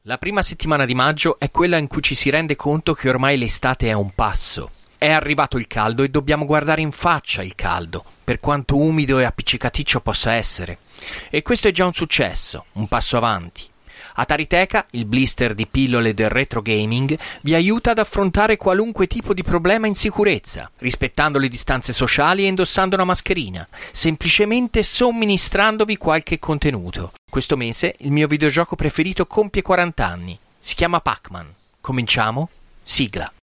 La prima settimana di maggio è quella in cui ci si rende conto che ormai l'estate è a un passo. È arrivato il caldo e dobbiamo guardare in faccia il caldo, per quanto umido e appiccicaticcio possa essere. E questo è già un successo, un passo avanti. Atariteka, il blister di pillole del retro gaming, vi aiuta ad affrontare qualunque tipo di problema in sicurezza, rispettando le distanze sociali e indossando una mascherina, semplicemente somministrandovi qualche contenuto. Questo mese il mio videogioco preferito compie 40 anni. Si chiama Pac-Man. Cominciamo? Sigla.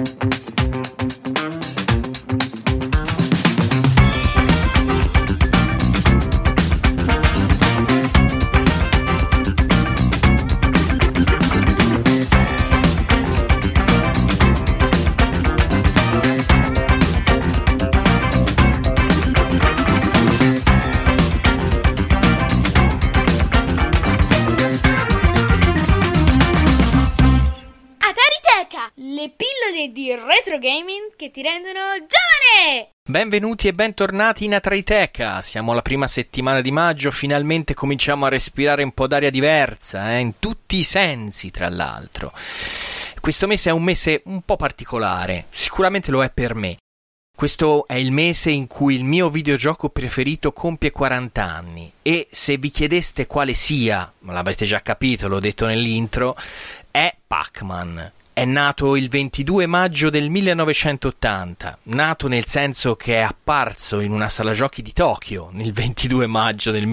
Le pillole di retro gaming che ti rendono giovane! Benvenuti e bentornati in Atariteka. Siamo alla prima settimana di maggio, finalmente cominciamo a respirare un po' d'aria diversa, in tutti i sensi tra l'altro. Questo mese è un mese un po' particolare, sicuramente lo è per me. Questo è il mese in cui il mio videogioco preferito compie 40 anni e se vi chiedeste quale sia, ma l'avete già capito, l'ho detto nell'intro, è Pac-Man. È nato il 22 maggio del 1980, nato nel senso che è apparso in una sala giochi di Tokyo nel 22 maggio del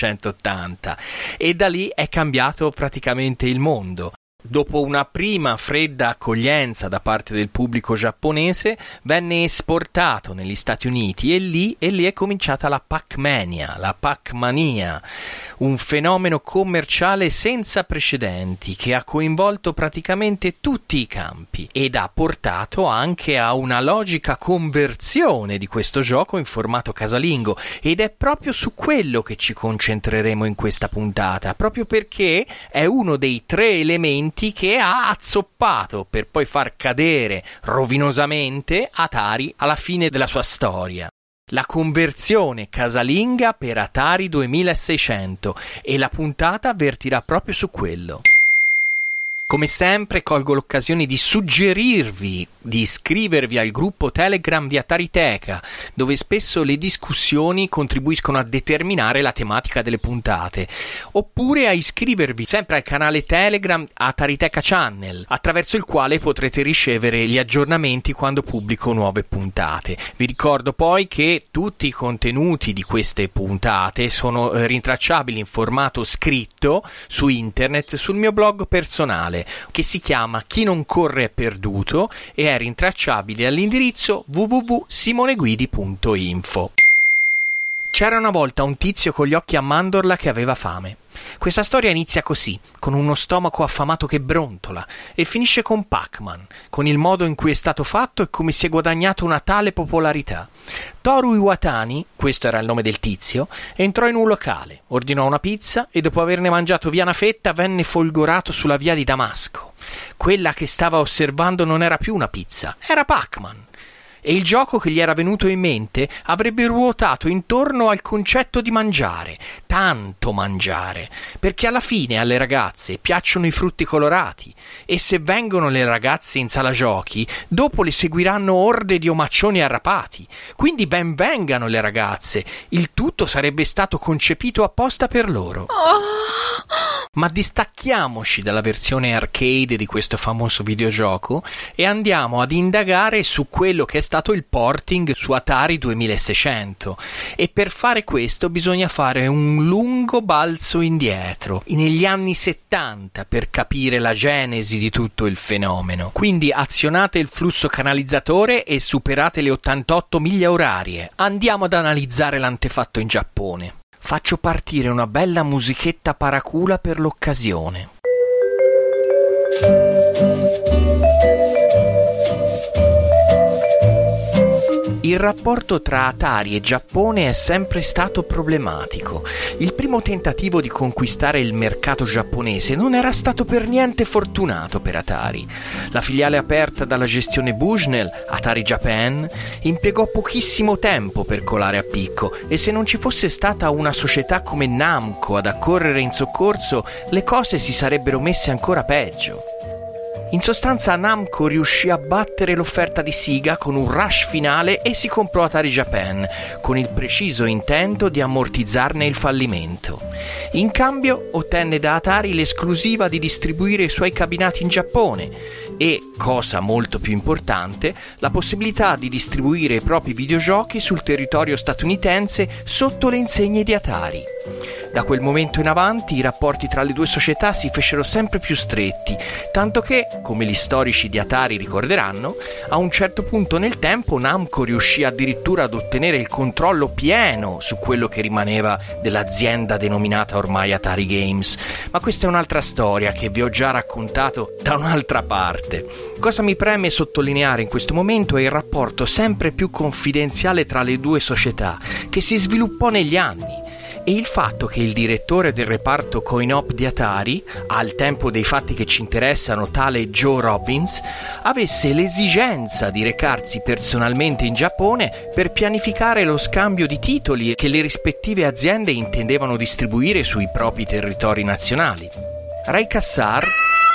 1980 e da lì è cambiato praticamente il mondo. Dopo una prima fredda accoglienza da parte del pubblico giapponese, venne esportato negli Stati Uniti e lì è cominciata la Pac-Mania, la Pac-Mania, un fenomeno commerciale senza precedenti che ha coinvolto praticamente tutti i campi ed ha portato anche a una logica conversione di questo gioco in formato casalingo ed è proprio su quello che ci concentreremo in questa puntata, proprio perché è uno dei 3 elementi che ha azzoppato per poi far cadere rovinosamente Atari alla fine della sua storia. La conversione casalinga per Atari 2600 e la puntata avvertirà proprio su quello. Come sempre colgo l'occasione di suggerirvi di iscrivervi al gruppo Telegram di Atariteka, dove spesso le discussioni contribuiscono a determinare la tematica delle puntate, oppure a iscrivervi sempre al canale Telegram Atariteka Channel, attraverso il quale potrete ricevere gli aggiornamenti quando pubblico nuove puntate. Vi ricordo poi che tutti i contenuti di queste puntate sono rintracciabili in formato scritto su internet sul mio blog personale, che si chiama Chi non corre è perduto e è rintracciabile all'indirizzo www.simoneguidi.info. C'era una volta un tizio con gli occhi a mandorla che aveva fame. Questa storia inizia così, con uno stomaco affamato che brontola, e finisce con Pac-Man, con il modo in cui è stato fatto e come si è guadagnato una tale popolarità. Toru Iwatani, questo era il nome del tizio, entrò in un locale, ordinò una pizza e dopo averne mangiato via una fetta venne folgorato sulla via di Damasco. Quella che stava osservando non era più una pizza, era Pac-Man. E il gioco che gli era venuto in mente avrebbe ruotato intorno al concetto di mangiare, tanto mangiare, perché alla fine alle ragazze piacciono i frutti colorati e se vengono le ragazze in sala giochi, dopo le seguiranno orde di omaccioni arrapati, quindi ben vengano le ragazze, il tutto sarebbe stato concepito apposta per loro. Ma distacchiamoci dalla versione arcade di questo famoso videogioco e andiamo ad indagare su quello che è stato il porting su Atari 2600 e per fare questo bisogna fare un lungo balzo indietro negli anni 70 per capire la genesi di tutto il fenomeno. Quindi azionate il flusso canalizzatore e superate le 88 miglia orarie. Andiamo ad analizzare l'antefatto in Giappone. Faccio partire una bella musichetta paracula per l'occasione. Il rapporto tra Atari e Giappone è sempre stato problematico. Il primo tentativo di conquistare il mercato giapponese non era stato per niente fortunato per Atari. La filiale aperta dalla gestione Bushnell, Atari Japan, impiegò pochissimo tempo per colare a picco e se non ci fosse stata una società come Namco ad accorrere in soccorso, le cose si sarebbero messe ancora peggio. In sostanza Namco riuscì a battere l'offerta di Sega con un rush finale e si comprò Atari Japan, con il preciso intento di ammortizzarne il fallimento. In cambio ottenne da Atari l'esclusiva di distribuire i suoi cabinati in Giappone e, cosa molto più importante, la possibilità di distribuire i propri videogiochi sul territorio statunitense sotto le insegne di Atari. Da quel momento in avanti i rapporti tra le due società si fecero sempre più stretti, tanto che, come gli storici di Atari ricorderanno, a un certo punto nel tempo Namco riuscì addirittura ad ottenere il controllo pieno su quello che rimaneva dell'azienda denominata ormai Atari Games. Ma questa è un'altra storia che vi ho già raccontato da un'altra parte. Cosa mi preme sottolineare in questo momento è il rapporto sempre più confidenziale tra le due società, che si sviluppò negli anni. E il fatto che il direttore del reparto coin-op di Atari, al tempo dei fatti che ci interessano tale Joe Robbins, avesse l'esigenza di recarsi personalmente in Giappone per pianificare lo scambio di titoli che le rispettive aziende intendevano distribuire sui propri territori nazionali. Ray Kassar,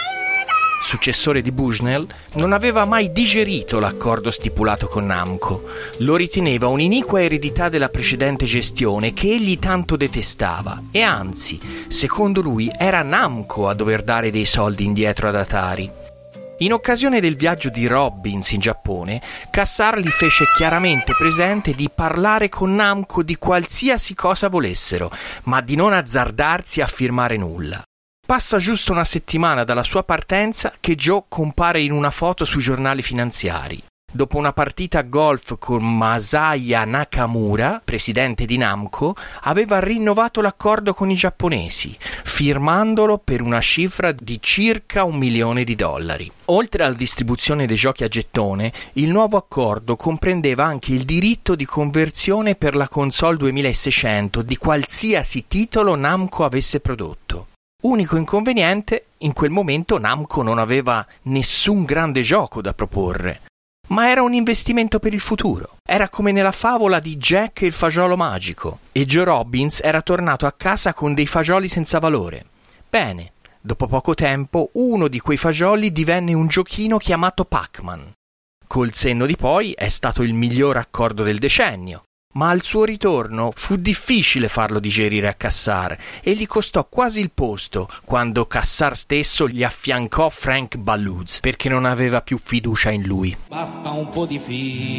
successore di Bushnell, non aveva mai digerito l'accordo stipulato con Namco. Lo riteneva un'iniqua eredità della precedente gestione che egli tanto detestava e anzi, secondo lui, era Namco a dover dare dei soldi indietro ad Atari. In occasione del viaggio di Robbins in Giappone, Kassar gli fece chiaramente presente di parlare con Namco di qualsiasi cosa volessero, ma di non azzardarsi a firmare nulla. Passa giusto una settimana dalla sua partenza che Joe compare in una foto sui giornali finanziari. Dopo una partita a golf con Masaya Nakamura, presidente di Namco, aveva rinnovato l'accordo con i giapponesi, firmandolo per una cifra di circa $1 milione. Oltre alla distribuzione dei giochi a gettone, il nuovo accordo comprendeva anche il diritto di conversione per la console 2600 di qualsiasi titolo Namco avesse prodotto. Unico inconveniente, in quel momento Namco non aveva nessun grande gioco da proporre, ma era un investimento per il futuro. Era come nella favola di Jack e il fagiolo magico, e Joe Robbins era tornato a casa con dei fagioli senza valore. Bene, dopo poco tempo uno di quei fagioli divenne un giochino chiamato Pac-Man. Col senno di poi è stato il miglior accordo del decennio. Ma al suo ritorno fu difficile farlo digerire a Kassar e gli costò quasi il posto quando Kassar stesso gli affiancò Frank Ballouz perché non aveva più fiducia in lui. Basta un po' di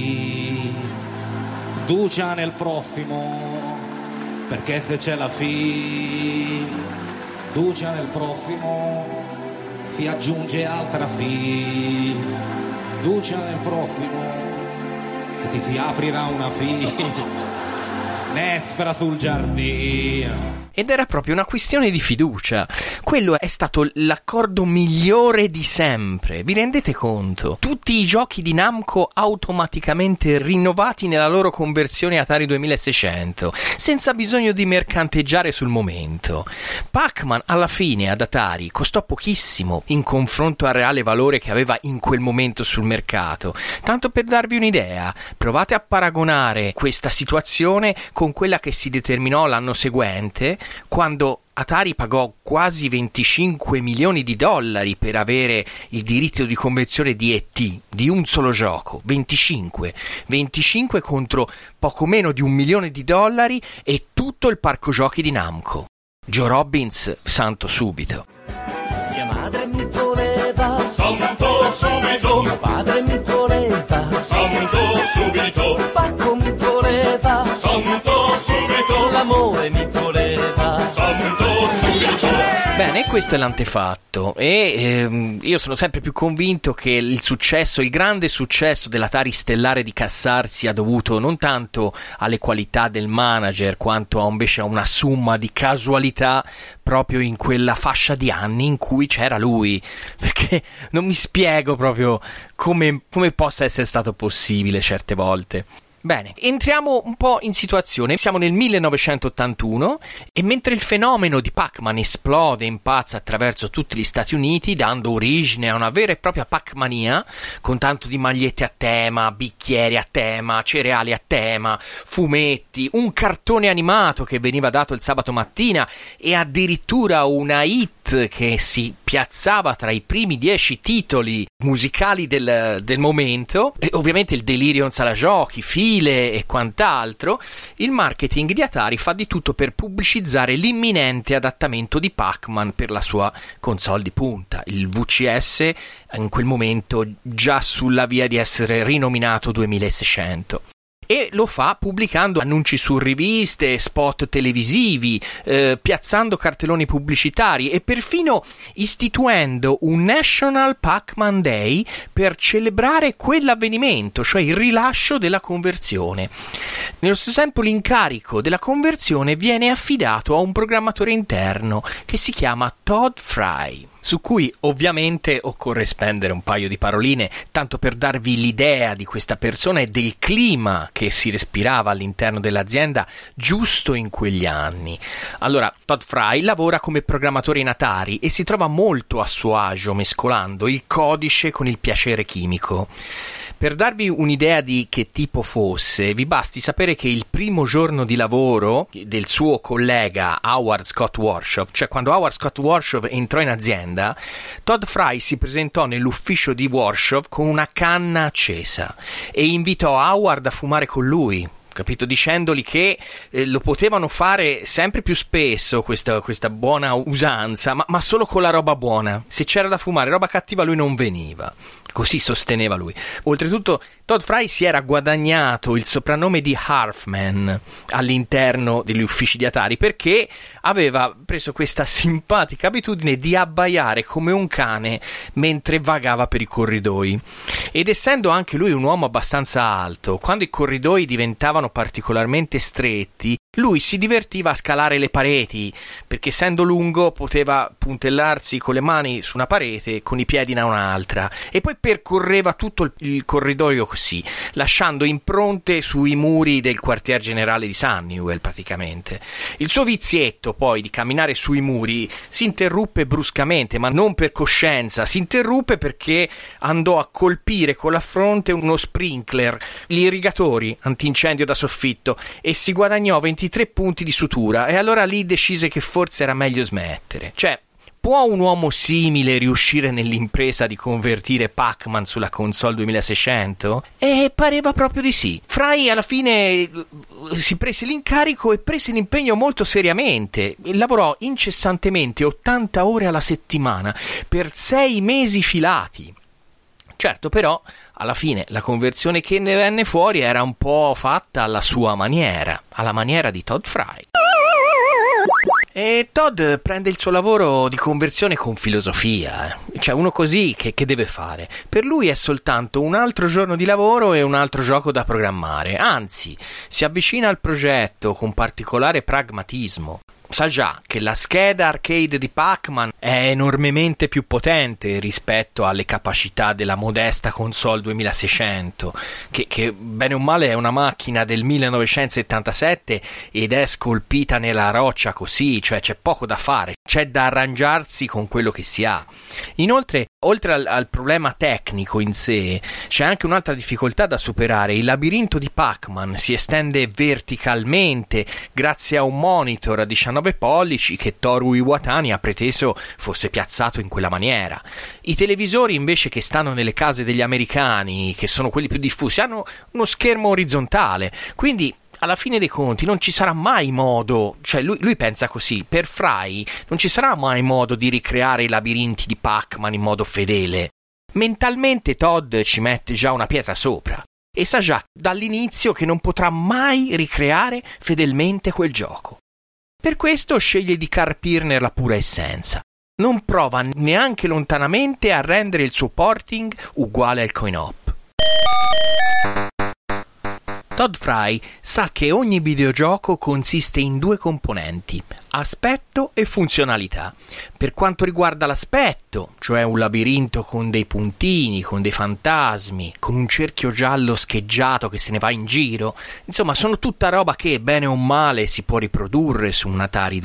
fiducia nel prossimo, perché se c'è la fiducia nel prossimo si aggiunge altra fiducia nel prossimo che ti si aprirà una finestra sul giardino. Ed era proprio una questione di fiducia. Quello è stato l'accordo migliore di sempre. Vi rendete conto? Tutti i giochi di Namco automaticamente rinnovati nella loro conversione Atari 2600, senza bisogno di mercanteggiare sul momento. Pac-Man alla fine ad Atari costò pochissimo in confronto al reale valore che aveva in quel momento sul mercato. Tanto per darvi un'idea, provate a paragonare questa situazione con quella che si determinò l'anno seguente, quando Atari pagò quasi $25 milioni per avere il diritto di conversione di E.T., di un solo gioco, 25 contro poco meno di $1 milione e tutto il parco giochi di Namco. Joe Robbins, santo subito. Mia madre mi voleva santo subito, mio padre mi voleva santo subito, Pacco mi voleva santo subito, l'amore mi voleva santo subito. Bene, questo è l'antefatto e io sono sempre più convinto che il grande successo dell'Atari stellare di Kassar sia dovuto non tanto alle qualità del manager quanto invece a una somma di casualità proprio in quella fascia di anni in cui c'era lui, perché non mi spiego proprio come possa essere stato possibile certe volte. Bene, entriamo un po' in situazione. Siamo nel 1981 e mentre il fenomeno di Pac-Man esplode e impazza attraverso tutti gli Stati Uniti, dando origine a una vera e propria Pac-mania, con tanto di magliette a tema, bicchieri a tema, cereali a tema, fumetti, un cartone animato che veniva dato il sabato mattina e addirittura una hit che si piazzava tra i primi 10 titoli musicali del momento, e ovviamente il delirio in sala giochi, file e quant'altro, il marketing di Atari fa di tutto per pubblicizzare l'imminente adattamento di Pac-Man per la sua console di punta, il VCS, in quel momento già sulla via di essere rinominato 2600. E lo fa pubblicando annunci su riviste, spot televisivi, piazzando cartelloni pubblicitari e perfino istituendo un National Pac-Man Day per celebrare quell'avvenimento, cioè il rilascio della conversione. Nello stesso tempo l'incarico della conversione viene affidato a un programmatore interno che si chiama Todd Fry, su cui ovviamente occorre spendere un paio di paroline, tanto per darvi l'idea di questa persona e del clima che si respirava all'interno dell'azienda giusto in quegli anni. Allora, Todd Fry lavora come programmatore in Atari e si trova molto a suo agio mescolando il codice con il piacere chimico. Per darvi un'idea di che tipo fosse, vi basti sapere che il primo giorno di lavoro del suo collega Howard Scott Warshaw, cioè quando Howard Scott Warshaw entrò in azienda, Todd Fry si presentò nell'ufficio di Warshaw con una canna accesa e invitò Howard a fumare con lui, capito? Dicendogli che lo potevano fare sempre più spesso questa buona usanza, ma solo con la roba buona. Se c'era da fumare roba cattiva lui non veniva. Così sosteneva lui. Oltretutto Todd Fry si era guadagnato il soprannome di Halfman all'interno degli uffici di Atari perché aveva preso questa simpatica abitudine di abbaiare come un cane mentre vagava per i corridoi. Ed essendo anche lui un uomo abbastanza alto, quando i corridoi diventavano particolarmente stretti, lui si divertiva a scalare le pareti, perché essendo lungo poteva puntellarsi con le mani su una parete e con i piedi da un'altra, e poi percorreva tutto il corridoio così, lasciando impronte sui muri del quartier generale di Sunnyvale praticamente. Il suo vizietto poi di camminare sui muri si interruppe bruscamente, ma non per coscienza, si interruppe perché andò a colpire con la fronte uno sprinkler, gli irrigatori antincendio da soffitto, e si guadagnò 23 punti di sutura, e allora lì decise che forse era meglio smettere. Cioè, può un uomo simile riuscire nell'impresa di convertire Pac-Man sulla console 2600? E pareva proprio di sì. Fry alla fine si prese l'incarico e prese l'impegno molto seriamente. Lavorò incessantemente 80 ore alla settimana per 6 mesi filati. Certo, però, alla fine la conversione che ne venne fuori era un po' fatta alla sua maniera, alla maniera di Todd Fry. E Todd prende il suo lavoro di conversione con filosofia, cioè uno così che deve fare? Per lui è soltanto un altro giorno di lavoro e un altro gioco da programmare, anzi, si avvicina al progetto con particolare pragmatismo. Sa già che la scheda arcade di Pac-Man è enormemente più potente rispetto alle capacità della modesta console 2600, che bene o male è una macchina del 1977 ed è scolpita nella roccia così, cioè c'è poco da fare, c'è da arrangiarsi con quello che si ha. Inoltre, oltre al problema tecnico in sé, c'è anche un'altra difficoltà da superare. Il labirinto di Pac-Man si estende verticalmente grazie a un monitor a 19 pollici che Toru Iwatani ha preteso fosse piazzato in quella maniera. I televisori invece che stanno nelle case degli americani, che sono quelli più diffusi, hanno uno schermo orizzontale, quindi alla fine dei conti non ci sarà mai modo, cioè lui pensa così, per Fry non ci sarà mai modo di ricreare i labirinti di Pac-Man in modo fedele. Mentalmente Todd ci mette già una pietra sopra e sa già dall'inizio che non potrà mai ricreare fedelmente quel gioco. Per questo sceglie di carpirne la pura essenza. Non prova neanche lontanamente a rendere il suo porting uguale al coin-op. Todd Fry sa che ogni videogioco consiste in due componenti, aspetto e funzionalità. Per quanto riguarda l'aspetto, cioè un labirinto con dei puntini, con dei fantasmi, con un cerchio giallo scheggiato che se ne va in giro, insomma sono tutta roba che, bene o male, si può riprodurre su un Atari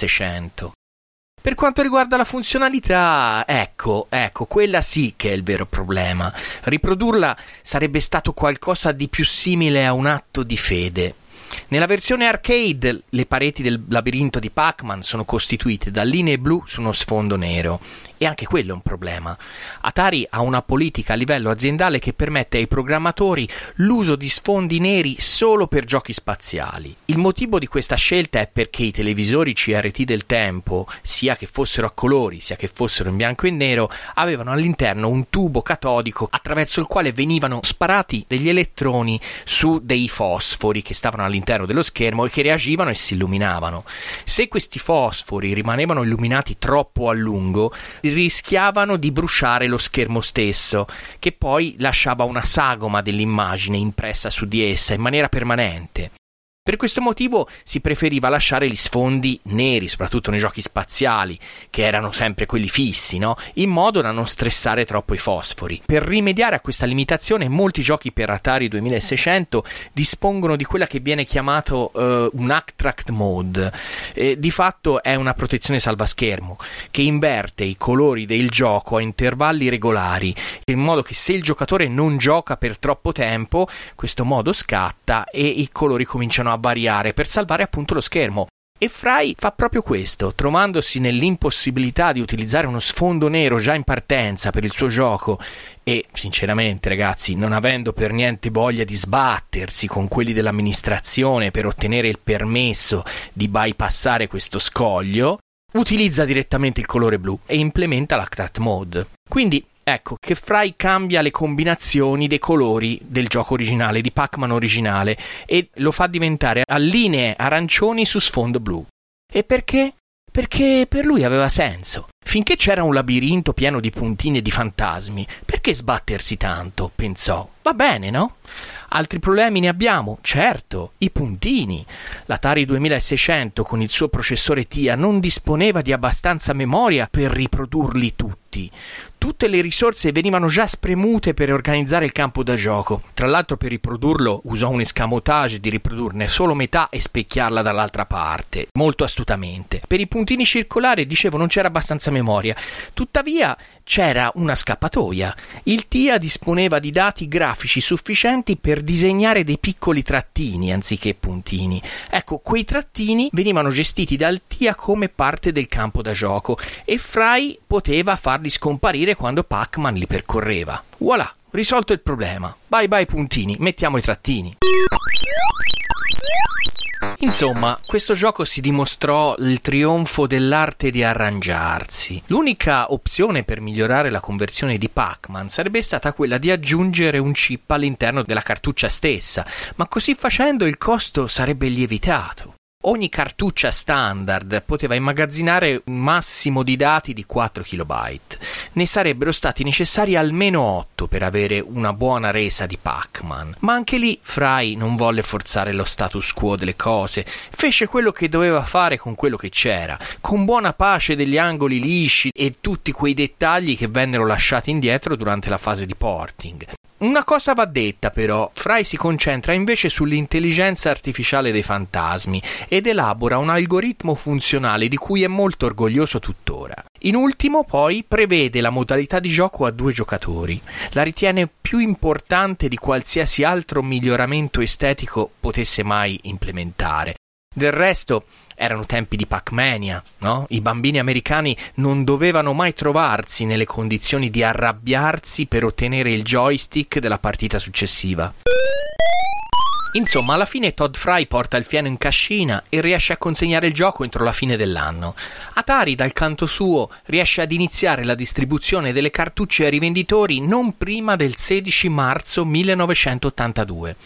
2600. Per quanto riguarda la funzionalità, ecco, quella sì che è il vero problema. Riprodurla sarebbe stato qualcosa di più simile a un atto di fede. Nella versione arcade le pareti del labirinto di Pac-Man sono costituite da linee blu su uno sfondo nero. E anche quello è un problema. Atari ha una politica a livello aziendale che permette ai programmatori l'uso di sfondi neri solo per giochi spaziali. Il motivo di questa scelta è perché i televisori CRT del tempo, sia che fossero a colori sia che fossero in bianco e nero, avevano all'interno un tubo catodico attraverso il quale venivano sparati degli elettroni su dei fosfori che stavano all'interno dello schermo e che reagivano e si illuminavano. Se questi fosfori rimanevano illuminati troppo a lungo, rischiavano di bruciare lo schermo stesso, che poi lasciava una sagoma dell'immagine impressa su di essa in maniera permanente. Per questo motivo si preferiva lasciare gli sfondi neri, soprattutto nei giochi spaziali, che erano sempre quelli fissi, no? In modo da non stressare troppo i fosfori. Per rimediare a questa limitazione, molti giochi per Atari 2600 dispongono di quella che viene chiamato un Attract Mode. Di fatto è una protezione salvaschermo, che inverte i colori del gioco a intervalli regolari, in modo che se il giocatore non gioca per troppo tempo, questo modo scatta e i colori cominciano a variare per salvare appunto lo schermo. E Fry fa proprio questo, trovandosi nell'impossibilità di utilizzare uno sfondo nero già in partenza per il suo gioco e, sinceramente ragazzi, non avendo per niente voglia di sbattersi con quelli dell'amministrazione per ottenere il permesso di bypassare questo scoglio, utilizza direttamente il colore blu e implementa l'Attract Mode. Quindi ecco che Fry cambia le combinazioni dei colori del gioco originale, di Pac-Man originale, e lo fa diventare a linee arancioni su sfondo blu. E perché? Perché per lui aveva senso. Finché c'era un labirinto pieno di puntini e di fantasmi, perché sbattersi tanto? Pensò. Va bene, no? Altri problemi ne abbiamo, certo, i puntini. L'Atari 2600 con il suo processore TIA non disponeva di abbastanza memoria per riprodurli tutti. Tutte le risorse venivano già spremute per organizzare il campo da gioco. Tra l'altro, per riprodurlo usò un escamotage di riprodurne solo metà e specchiarla dall'altra parte, molto astutamente. Per i puntini circolari, dicevo, non c'era abbastanza memoria. Tuttavia c'era una scappatoia. Il TIA disponeva di dati grafici sufficienti per disegnare dei piccoli trattini anziché puntini. Ecco, quei trattini venivano gestiti dal TIA come parte del campo da gioco e Fry poteva farli scomparire quando Pac-Man li percorreva. Voilà, risolto il problema. Bye bye puntini, mettiamo i trattini. Insomma, questo gioco si dimostrò il trionfo dell'arte di arrangiarsi. L'unica opzione per migliorare la conversione di Pac-Man sarebbe stata quella di aggiungere un chip all'interno della cartuccia stessa, ma così facendo il costo sarebbe lievitato. Ogni cartuccia standard poteva immagazzinare un massimo di dati di 4 KB. Ne sarebbero stati necessari almeno 8 per avere una buona resa di Pac-Man. Ma anche lì Fry non volle forzare lo status quo delle cose. Fece quello che doveva fare con quello che c'era, con buona pace degli angoli lisci e tutti quei dettagli che vennero lasciati indietro durante la fase di porting. Una cosa va detta però, Fry si concentra invece sull'intelligenza artificiale dei fantasmi ed elabora un algoritmo funzionale di cui è molto orgoglioso tuttora. In ultimo poi prevede la modalità di gioco a 2 giocatori. La ritiene più importante di qualsiasi altro miglioramento estetico potesse mai implementare. Del resto erano tempi di Pac-Mania, no? I bambini americani non dovevano mai trovarsi nelle condizioni di arrabbiarsi per ottenere il joystick della partita successiva. Insomma, alla fine Todd Fry porta il fieno in cascina e riesce a consegnare il gioco entro la fine dell'anno. Atari, dal canto suo, riesce ad iniziare la distribuzione delle cartucce ai rivenditori non prima del 16 marzo 1982.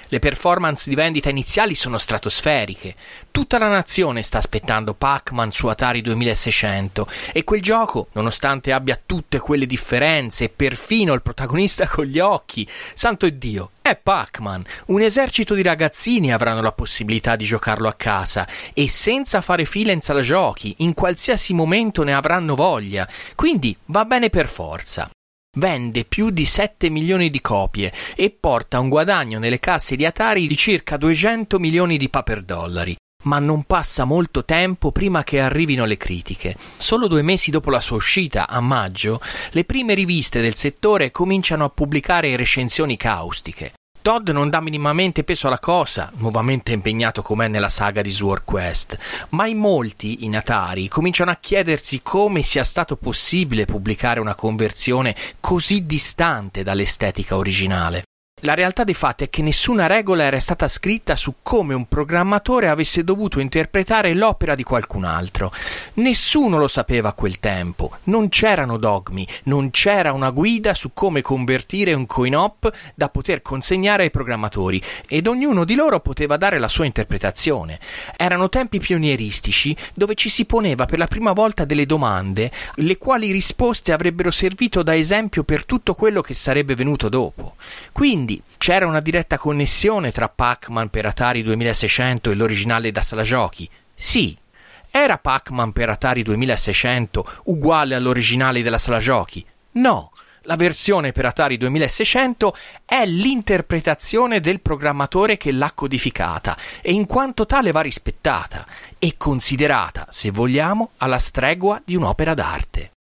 Le performance di vendita iniziali sono stratosferiche. Tutta la nazione sta aspettando Pac-Man su Atari 2600 e quel gioco, nonostante abbia tutte quelle differenze e perfino il protagonista con gli occhi, santo Dio, è Pac-Man. Un esercito di ragazzini avranno la possibilità di giocarlo a casa e senza fare fila in sala giochi, in qualsiasi momento ne avranno voglia, quindi va bene per forza. Vende più di 7 milioni di copie e porta un guadagno nelle casse di Atari di circa 200 milioni di paperdollari. Ma non passa molto tempo prima che arrivino le critiche. Solo 2 mesi dopo la sua uscita, a maggio, le prime riviste del settore cominciano a pubblicare recensioni caustiche. Todd non dà minimamente peso alla cosa, nuovamente impegnato com'è nella saga di Sword Quest, ma in molti, in Atari, cominciano a chiedersi come sia stato possibile pubblicare una conversione così distante dall'estetica originale. La realtà dei fatti è che nessuna regola era stata scritta su come un programmatore avesse dovuto interpretare l'opera di qualcun altro. Nessuno lo sapeva a quel tempo, non c'erano dogmi, non c'era una guida su come convertire un coin-op da poter consegnare ai programmatori ed ognuno di loro poteva dare la sua interpretazione. Erano tempi pionieristici dove ci si poneva per la prima volta delle domande, le quali risposte avrebbero servito da esempio per tutto quello che sarebbe venuto dopo. Quindi c'era una diretta connessione tra Pac-Man per Atari 2600 e l'originale da sala giochi? Sì. Era Pac-Man per Atari 2600 uguale all'originale della sala giochi? No. La versione per Atari 2600 è l'interpretazione del programmatore che l'ha codificata e in quanto tale va rispettata e considerata, se vogliamo, alla stregua di un'opera d'arte.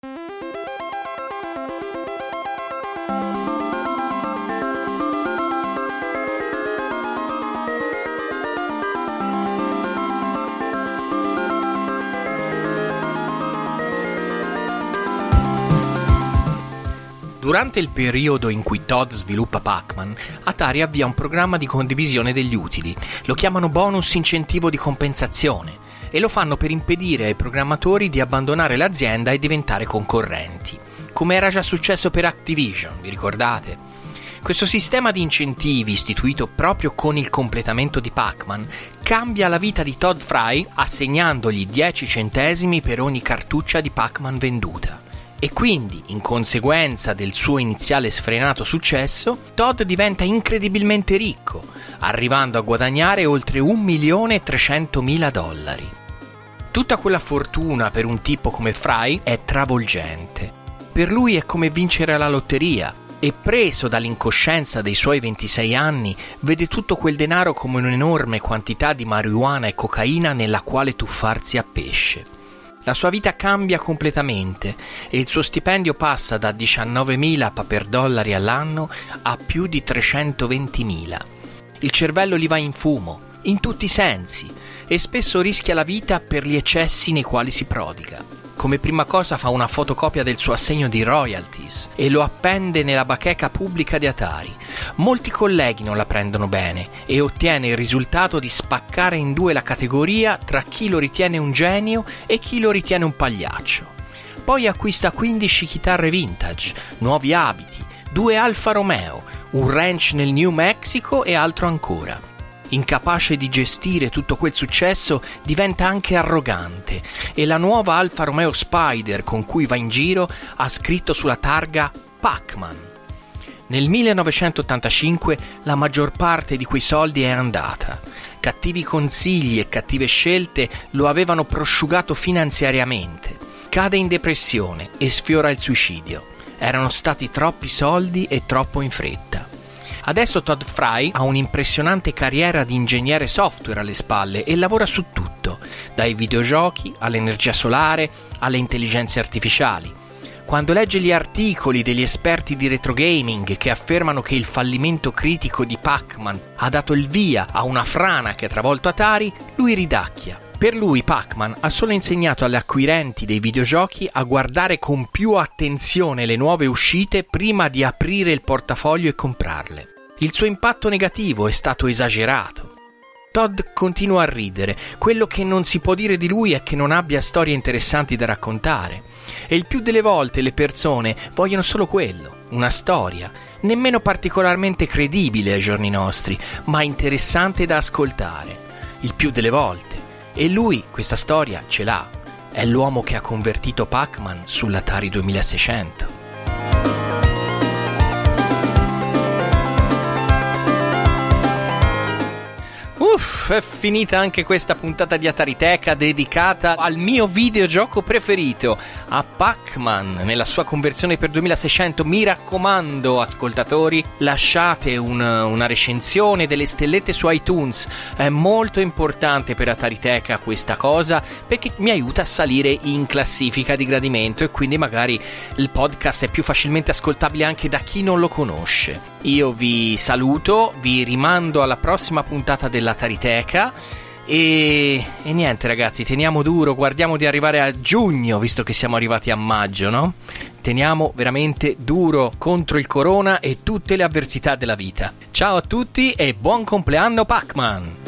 Durante il periodo in cui Todd sviluppa Pac-Man, Atari avvia un programma di condivisione degli utili. Lo chiamano bonus incentivo di compensazione e lo fanno per impedire ai programmatori di abbandonare l'azienda e diventare concorrenti, come era già successo per Activision, vi ricordate? Questo sistema di incentivi, istituito proprio con il completamento di Pac-Man, cambia la vita di Todd Fry assegnandogli 10 centesimi per ogni cartuccia di Pac-Man venduta. E quindi, in conseguenza del suo iniziale sfrenato successo, Todd diventa incredibilmente ricco, arrivando a guadagnare oltre $1.300.000. Tutta quella fortuna per un tipo come Fry è travolgente. Per lui è come vincere alla lotteria e, preso dall'incoscienza dei suoi 26 anni, vede tutto quel denaro come un'enorme quantità di marijuana e cocaina nella quale tuffarsi a pesce. La sua vita cambia completamente e il suo stipendio passa da 19.000 paperdollari all'anno a più di 320.000. Il cervello gli va in fumo, in tutti i sensi, e spesso rischia la vita per gli eccessi nei quali si prodiga. Come prima cosa fa una fotocopia del suo assegno di royalties e lo appende nella bacheca pubblica di Atari. Molti colleghi non la prendono bene e ottiene il risultato di spaccare in due la categoria tra chi lo ritiene un genio e chi lo ritiene un pagliaccio. Poi acquista 15 chitarre vintage, nuovi abiti, 2 Alfa Romeo, un ranch nel New Mexico e altro ancora. Incapace di gestire tutto quel successo, diventa anche arrogante e la nuova Alfa Romeo Spider con cui va in giro ha scritto sulla targa Pac-Man. Nel 1985 la maggior parte di quei soldi è andata. Cattivi consigli e cattive scelte lo avevano prosciugato finanziariamente. Cade in depressione e sfiora il suicidio. Erano stati troppi soldi e troppo in fretta. Adesso Todd Fry ha un'impressionante carriera di ingegnere software alle spalle e lavora su tutto, dai videogiochi all'energia solare alle intelligenze artificiali. Quando legge gli articoli degli esperti di retro gaming che affermano che il fallimento critico di Pac-Man ha dato il via a una frana che ha travolto Atari, lui ridacchia. Per lui Pac-Man ha solo insegnato alle acquirenti dei videogiochi a guardare con più attenzione le nuove uscite prima di aprire il portafoglio e comprarle. Il suo impatto negativo è stato esagerato. Todd continua a ridere. Quello che non si può dire di lui è che non abbia storie interessanti da raccontare. E il più delle volte le persone vogliono solo quello, una storia, nemmeno particolarmente credibile ai giorni nostri, ma interessante da ascoltare, il più delle volte. E lui questa storia ce l'ha, è l'uomo che ha convertito Pac-Man sull'Atari 2600. È finita anche questa puntata di Atariteca dedicata al mio videogioco preferito, a Pac-Man nella sua conversione per 2600. Mi raccomando, ascoltatori, lasciate una recensione, delle stellette su iTunes, è molto importante per Atariteca questa cosa, perché mi aiuta a salire in classifica di gradimento e quindi magari il podcast è più facilmente ascoltabile anche da chi non lo conosce. Io vi saluto, vi rimando alla prossima puntata dell'Atariteca e niente ragazzi, teniamo duro, guardiamo di arrivare a giugno, visto che siamo arrivati a maggio, no? Teniamo veramente duro contro il corona e tutte le avversità della vita. Ciao a tutti e buon compleanno Pac-Man!